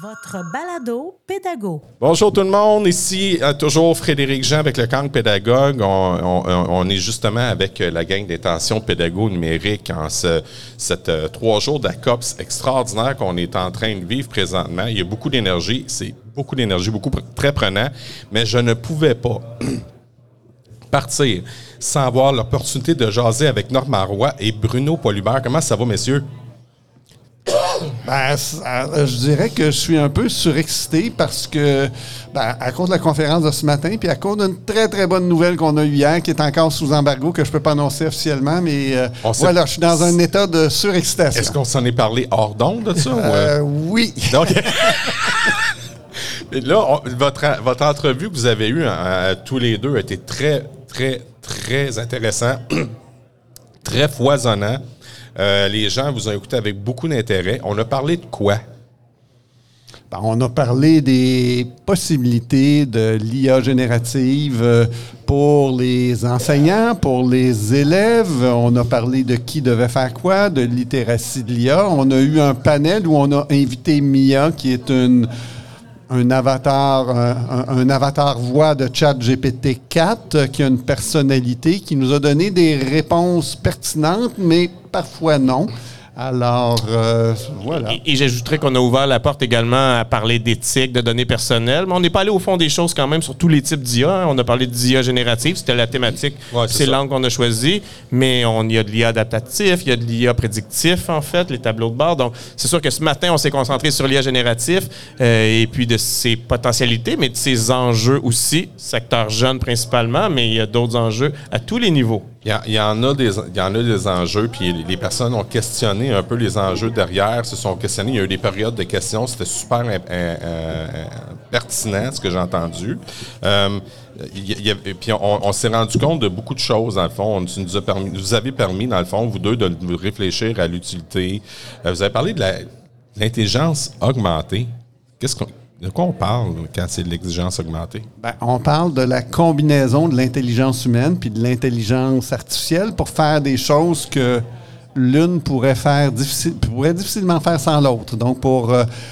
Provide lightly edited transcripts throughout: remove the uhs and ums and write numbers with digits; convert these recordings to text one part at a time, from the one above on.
votre balado pédago. Bonjour tout le monde, ici toujours Frédéric Jean avec le Camp Pédagogue. On est justement avec la gang d'intention pédago numérique en cette 3 jours d'ACOPS extraordinaire qu'on est en train de vivre présentement. Il y a beaucoup d'énergie, très prenant, mais je ne pouvais pas partir sans avoir l'opportunité de jaser avec Normand Roy et Bruno Polubert. Comment ça va, messieurs? Je dirais que je suis un peu surexcité parce que, à cause de la conférence de ce matin, puis à cause d'une très, très bonne nouvelle qu'on a eue hier, qui est encore sous embargo, que je ne peux pas annoncer officiellement, mais voilà, je suis dans un état de surexcitation. Est-ce qu'on s'en est parlé hors d'onde de ça? Oui. Donc, là, votre entrevue que vous avez eue tous les deux a été très, très, très intéressant, très foisonnant. Les gens vous ont écouté avec beaucoup d'intérêt. On a parlé de quoi? On a parlé des possibilités de l'IA générative pour les enseignants, pour les élèves. On a parlé de qui devait faire quoi, de littératie de l'IA. On a eu un panel où on a invité Mia, qui est un avatar voix de ChatGPT 4 qui a une personnalité, qui nous a donné des réponses pertinentes, mais parfois non. Alors, voilà. Et j'ajouterais qu'on a ouvert la porte également à parler d'éthique, de données personnelles, mais on n'est pas allé au fond des choses quand même sur tous les types d'IA. On a parlé d'IA générative, c'était la thématique, c'est l'angle qu'on a choisi, mais il y a de l'IA adaptatif, il y a de l'IA prédictif, en fait, les tableaux de bord. Donc, c'est sûr que ce matin, on s'est concentré sur l'IA génératif et puis de ses potentialités, mais de ses enjeux aussi, secteur jeune principalement, mais il y a d'autres enjeux à tous les niveaux. Il y en a des enjeux, puis les personnes ont questionné un peu les enjeux derrière, se sont questionnés. Il y a eu des périodes de questions, c'était super pertinent, ce que j'ai entendu. Puis on s'est rendu compte de beaucoup de choses, dans le fond. Vous avez permis, dans le fond, vous deux, de réfléchir à l'utilité. Vous avez parlé de l'intelligence augmentée. De quoi on parle quand c'est de l'exigence augmentée? On parle de la combinaison de l'intelligence humaine puis de l'intelligence artificielle pour faire des choses que l'une pourrait difficilement faire sans l'autre. Donc, pour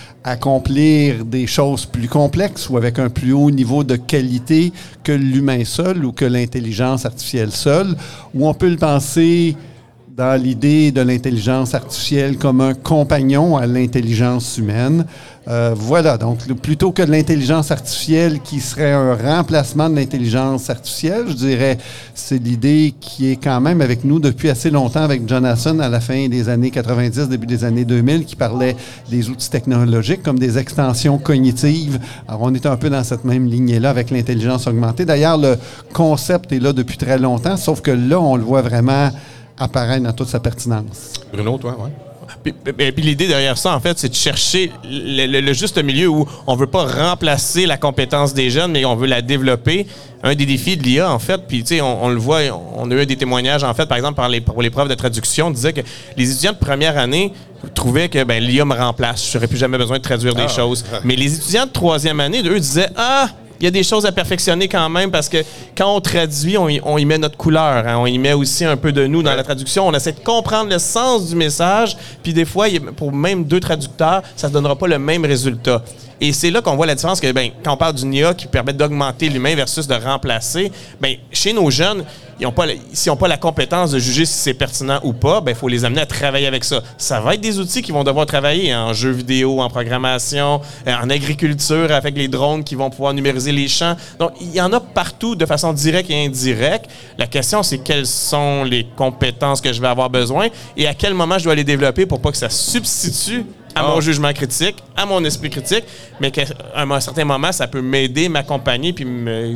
accomplir des choses plus complexes ou avec un plus haut niveau de qualité que l'humain seul ou que l'intelligence artificielle seule, ou on peut le penser dans l'idée de l'intelligence artificielle comme un compagnon à l'intelligence humaine. Voilà, donc plutôt que de l'intelligence artificielle qui serait un remplacement de l'intelligence artificielle, je dirais, c'est l'idée qui est quand même avec nous depuis assez longtemps avec Jonathan à la fin des années 90, début des années 2000, qui parlait des outils technologiques comme des extensions cognitives. Alors, on est un peu dans cette même lignée-là avec l'intelligence augmentée. D'ailleurs, le concept est là depuis très longtemps, sauf que là, on le voit vraiment apparaître dans toute sa pertinence. Bruno, toi, oui? Puis l'idée derrière ça, en fait, c'est de chercher le juste milieu où on veut pas remplacer la compétence des jeunes, mais on veut la développer. Un des défis de l'IA, en fait, puis tu sais, on le voit, on a eu des témoignages, en fait, par exemple, pour les profs de traduction, on disait que les étudiants de première année trouvaient que l'IA me remplace, je n'aurais plus jamais besoin de traduire des choses. Mais les étudiants de troisième année, eux, disaient « Ah! » Il y a des choses à perfectionner quand même parce que quand on traduit, on y met notre couleur. Hein, on y met aussi un peu de nous dans la traduction. On essaie de comprendre le sens du message. Puis des fois, pour même 2 traducteurs, ça ne donnera pas le même résultat. Et c'est là qu'on voit la différence que quand on parle d'une IA qui permet d'augmenter l'humain versus de remplacer, chez nos jeunes, s'ils n'ont pas la compétence de juger si c'est pertinent ou pas, il faut les amener à travailler avec ça. Ça va être des outils qui vont devoir travailler en jeux vidéo, en programmation, en agriculture avec les drones qui vont pouvoir numériser les champs. Donc, il y en a partout de façon directe et indirecte. La question, c'est quelles sont les compétences que je vais avoir besoin et à quel moment je dois les développer pour pas que ça substitue à mon jugement critique, à mon esprit critique, mais qu'à un certain moment, ça peut m'aider, m'accompagner, puis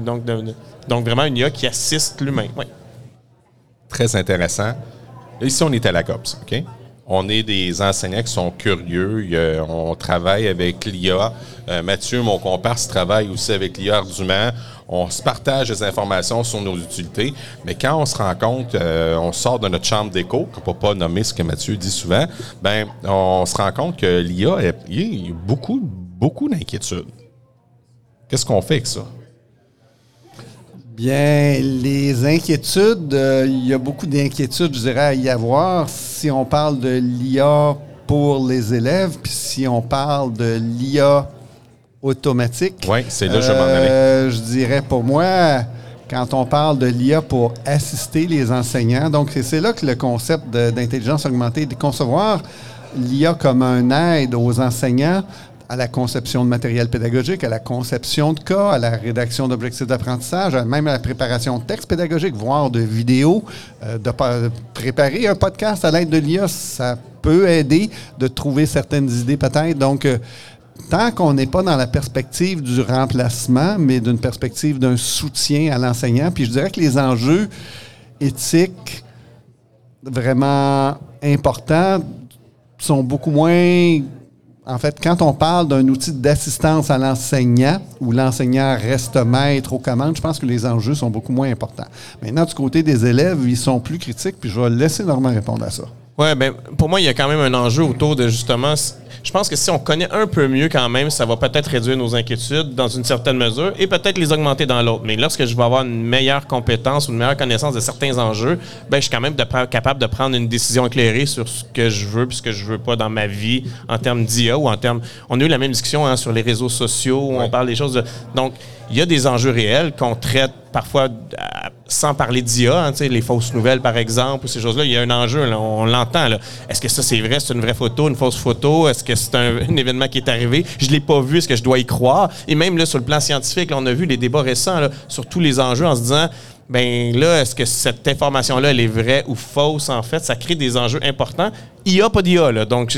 donc vraiment une IA qui assiste l'humain. Oui. Très intéressant. Ici, on est à la COPS, OK? On est des enseignants qui sont curieux. On travaille avec l'IA. Mathieu, mon comparse, travaille aussi avec l'IA ardument. On se partage des informations sur nos utilités. Mais quand on se rend compte, on sort de notre chambre d'écho, qu'on ne peut pas nommer ce que Mathieu dit souvent, on se rend compte que l'IA, il y a beaucoup, beaucoup d'inquiétudes. Qu'est-ce qu'on fait avec ça? Bien, les inquiétudes, il y a beaucoup d'inquiétudes, je dirais, à y avoir. Si on parle de l'IA pour les élèves. Puis si on parle de l'IA automatique, oui, c'est là que je m'en allais. Je dirais pour moi, quand on parle de l'IA pour assister les enseignants, donc c'est là que le concept d'intelligence augmentée, de concevoir l'IA comme un aide aux enseignants à la conception de matériel pédagogique, à la conception de cas, à la rédaction d'objectifs d'apprentissage, même à la préparation de textes pédagogiques, voire de vidéos. De préparer un podcast à l'aide de l'IA, ça peut aider de trouver certaines idées peut-être. Donc, tant qu'on n'est pas dans la perspective du remplacement, mais d'une perspective d'un soutien à l'enseignant, puis je dirais que les enjeux éthiques vraiment importants sont beaucoup moins... En fait, quand on parle d'un outil d'assistance à l'enseignant, où l'enseignant reste maître aux commandes, je pense que les enjeux sont beaucoup moins importants. Maintenant, du côté des élèves, ils sont plus critiques, puis je vais laisser Normand répondre à ça. Oui, bien, pour moi, il y a quand même un enjeu autour de, justement, je pense que si on connaît un peu mieux quand même, ça va peut-être réduire nos inquiétudes dans une certaine mesure et peut-être les augmenter dans l'autre. Mais lorsque je vais avoir une meilleure compétence ou une meilleure connaissance de certains enjeux, bien, je suis quand même capable de prendre une décision éclairée sur ce que je veux et ce que je veux pas dans ma vie en termes d'IA ou en termes... On a eu la même discussion sur les réseaux sociaux où on parle des choses... Donc, il y a des enjeux réels qu'on traite parfois sans parler d'IA, les fausses nouvelles, par exemple, ou ces choses-là. Il y a un enjeu, là, on l'entend. Là. Est-ce que ça, c'est vrai? C'est une vraie photo, une fausse photo? Est-ce que c'est un événement qui est arrivé? Je ne l'ai pas vu. Est-ce que je dois y croire? Et même là, sur le plan scientifique, là, on a vu les débats récents là, sur tous les enjeux en se disant... Ben là, est-ce que cette information-là, elle est vraie ou fausse, en fait? Ça crée des enjeux importants. IA, pas d'IA, là. Donc,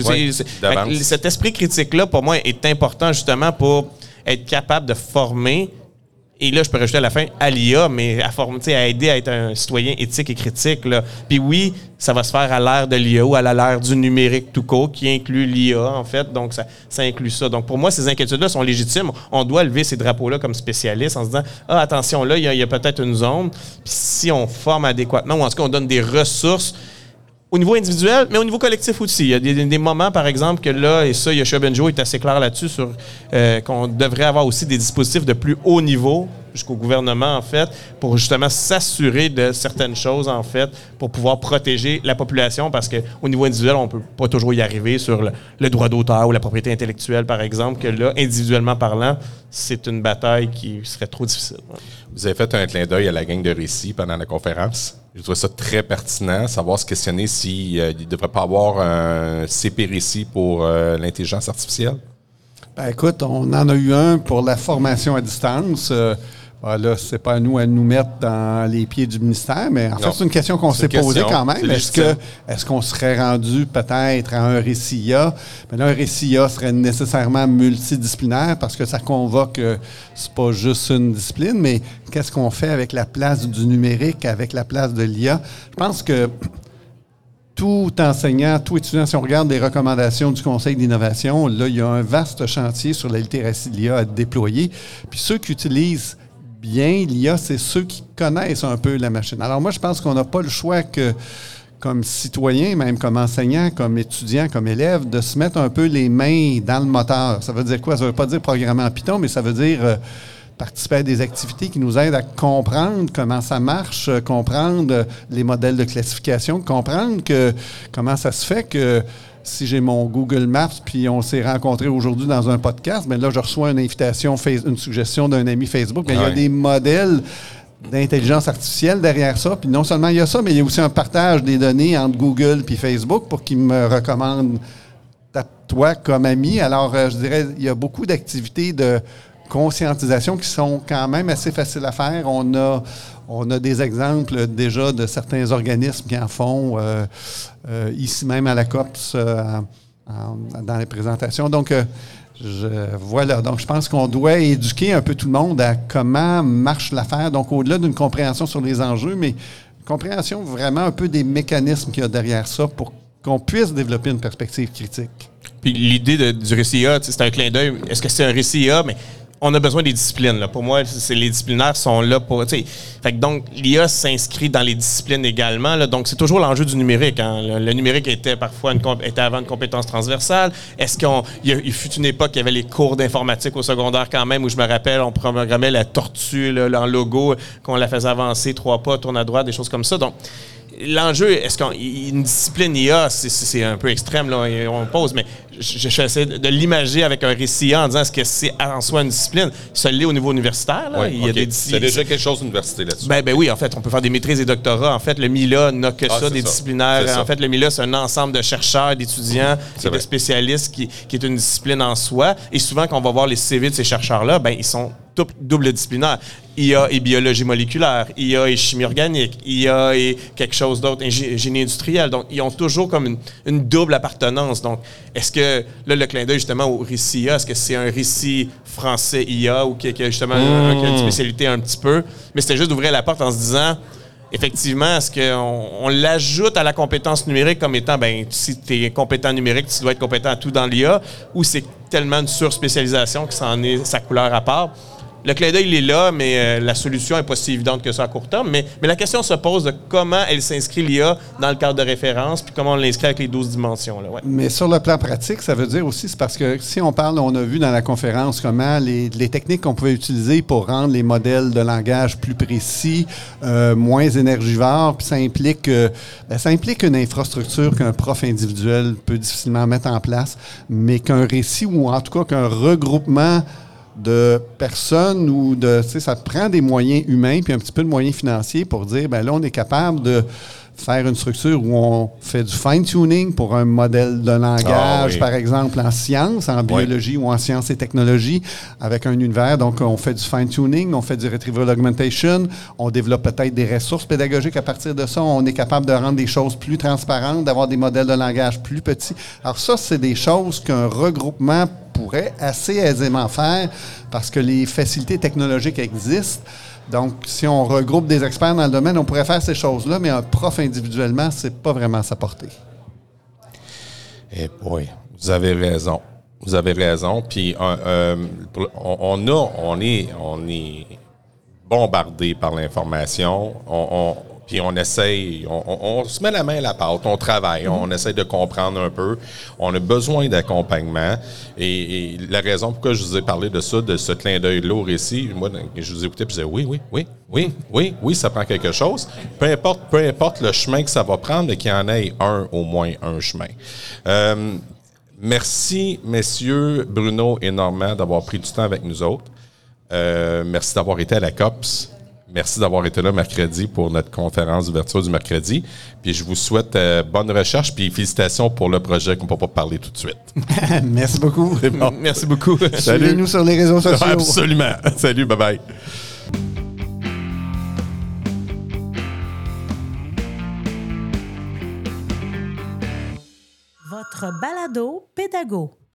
cet esprit critique-là, pour moi, est important, justement, pour être capable de former, et là, je peux rajouter à la fin, à l'IA, mais à aider à être un citoyen éthique et critique, là. Puis oui, ça va se faire à l'ère de l'IA ou à l'ère du numérique tout court, qui inclut l'IA, en fait. Donc, ça inclut ça. Donc, pour moi, ces inquiétudes-là sont légitimes. On doit lever ces drapeaux-là comme spécialistes en se disant, attention, là, il y a peut-être une zone. Puis si on forme adéquatement, ou en tout cas, on donne des ressources au niveau individuel, mais au niveau collectif aussi. Il y a des moments, par exemple, que là, et ça, Yoshua Bengio est assez clair là-dessus, sur qu'on devrait avoir aussi des dispositifs de plus haut niveau, jusqu'au gouvernement, en fait, pour justement s'assurer de certaines choses, en fait, pour pouvoir protéger la population, parce qu'au niveau individuel, on ne peut pas toujours y arriver sur le droit d'auteur ou la propriété intellectuelle, par exemple, que là, individuellement parlant, c'est une bataille qui serait trop difficile. Ouais. Vous avez fait un clin d'œil à la gang de récits pendant la conférence. Je trouve ça très pertinent, savoir se questionner s'il ne devrait pas avoir un CP récit pour l'intelligence artificielle. Ben, écoute, on en a eu un pour la formation à distance. Là, c'est pas à nous mettre dans les pieds du ministère, mais en fait, c'est une question qu'on s'est posée quand même. Est-ce qu'on serait rendu peut-être à un récit IA? Mais là, un récit IA serait nécessairement multidisciplinaire parce que ça convoque, c'est pas juste une discipline, mais qu'est-ce qu'on fait avec la place du numérique, avec la place de l'IA? Je pense que tout enseignant, tout étudiant, si on regarde les recommandations du Conseil d'innovation, là, il y a un vaste chantier sur la littératie de l'IA à déployer. Puis ceux qui utilisent bien l'IA, c'est ceux qui connaissent un peu la machine. Alors moi, je pense qu'on n'a pas le choix que, comme citoyen, même comme enseignant, comme étudiant, comme élève, de se mettre un peu les mains dans le moteur. Ça veut dire quoi? Ça ne veut pas dire programmer en Python, mais ça veut dire participer à des activités qui nous aident à comprendre comment ça marche, comprendre les modèles de classification, comprendre comment ça se fait que si j'ai mon Google Maps puis on s'est rencontrés aujourd'hui dans un podcast, bien là, je reçois une invitation, une suggestion d'un ami Facebook. Bien, il y a des modèles d'intelligence artificielle derrière ça. Puis non seulement il y a ça, mais il y a aussi un partage des données entre Google puis Facebook pour qu'ils me recommandent toi comme ami. Alors, je dirais, il y a beaucoup d'activités de conscientisation qui sont quand même assez faciles à faire. On a des exemples déjà de certains organismes qui en font ici même à la COPS dans les présentations. Donc, voilà. Donc, je pense qu'on doit éduquer un peu tout le monde à comment marche l'affaire. Donc, au-delà d'une compréhension sur les enjeux, mais une compréhension vraiment un peu des mécanismes qu'il y a derrière ça pour qu'on puisse développer une perspective critique. Puis l'idée du récit IA, c'est un clin d'œil. Est-ce que c'est un récit IA? Mais on a besoin des disciplines. Là. Pour moi, les disciplinaires sont là pour... Fait que donc, l'IA s'inscrit dans les disciplines également. Là. Donc, c'est toujours l'enjeu du numérique. Hein. Le numérique était parfois était avant une compétence transversale. Est-ce il fut une époque, il y avait les cours d'informatique au secondaire quand même, où je me rappelle, on programmait la tortue là, en logo, qu'on la faisait avancer 3 pas, tourne à droite, des choses comme ça. Donc, l'enjeu, est-ce qu'une discipline IA, c'est un peu extrême, là, on pose, mais j'essaie de l'imager avec un récit IA en disant est-ce que c'est en soi une discipline? Ça l'est au niveau universitaire. Là. Oui, Il y a c'est déjà quelque chose d'université là-dessus. Ben oui, en fait, on peut faire des maîtrises et doctorats. En fait, le MILA n'a que ça, des disciplinaires. En fait, le MILA, c'est un ensemble de chercheurs, d'étudiants et de spécialistes qui est une discipline en soi. Et souvent, quand on va voir les CV de ces chercheurs-là, ben ils sont double disciplinaire. IA et biologie moléculaire, IA et chimie organique, IA et quelque chose d'autre, génie industriel. Donc, ils ont toujours comme une double appartenance. Donc, est-ce que, là, le clin d'œil justement au récit IA, est-ce que c'est un récit français IA ou qui a justement une spécialité un petit peu? Mais c'était juste d'ouvrir la porte en se disant, effectivement, est-ce qu'on l'ajoute à la compétence numérique comme étant, ben si tu es compétent numérique, tu dois être compétent à tout dans l'IA, ou c'est tellement une surspécialisation que ça en est sa couleur à part? Le clin d'œil, il est là, mais la solution n'est pas si évidente que ça à court terme. Mais la question se pose de comment elle s'inscrit l'IA dans le cadre de référence, puis comment on l'inscrit avec les 12 dimensions. Là, ouais. Mais sur le plan pratique, ça veut dire aussi, c'est parce que si on parle, on a vu dans la conférence comment les techniques qu'on pouvait utiliser pour rendre les modèles de langage plus précis, moins énergivores, puis ça implique une infrastructure qu'un prof individuel peut difficilement mettre en place, mais qu'un récit ou en tout cas qu'un regroupement de personnes ou ça prend des moyens humains puis un petit peu de moyens financiers pour dire, ben là, on est capable de faire une structure où on fait du fine-tuning pour un modèle de langage, par exemple, en sciences, en biologie ou en sciences et technologies, avec un univers. Donc, on fait du fine-tuning, on fait du retrieval augmentation, on développe peut-être des ressources pédagogiques à partir de ça. On est capable de rendre des choses plus transparentes, d'avoir des modèles de langage plus petits. Alors ça, c'est des choses qu'un regroupement pourrait assez aisément faire parce que les facilités technologiques existent. Donc, si on regroupe des experts dans le domaine, on pourrait faire ces choses-là, mais un prof individuellement, c'est pas vraiment sa portée. Eh oui, vous avez raison. Vous avez raison. Puis, on est bombardé par l'information. Puis on essaye, on se met la main à la pâte, on travaille, on essaie de comprendre un peu. On a besoin d'accompagnement. Et la raison pourquoi je vous ai parlé de ça, de ce clin d'œil-là au récit, moi, je vous écoutais et je disais oui, ça prend quelque chose. Peu importe le chemin que ça va prendre, mais qu'il y en ait au moins un chemin. Merci, messieurs Bruno et Normand, d'avoir pris du temps avec nous autres. Merci d'avoir été à la COPS. Merci d'avoir été là mercredi pour notre conférence d'ouverture du mercredi. Puis je vous souhaite bonne recherche puis félicitations pour le projet qu'on ne peut pas parler tout de suite. Merci beaucoup. Bon. Merci beaucoup. Suivez-nous sur les réseaux sociaux. Absolument. Salut, bye-bye. Votre balado pédago.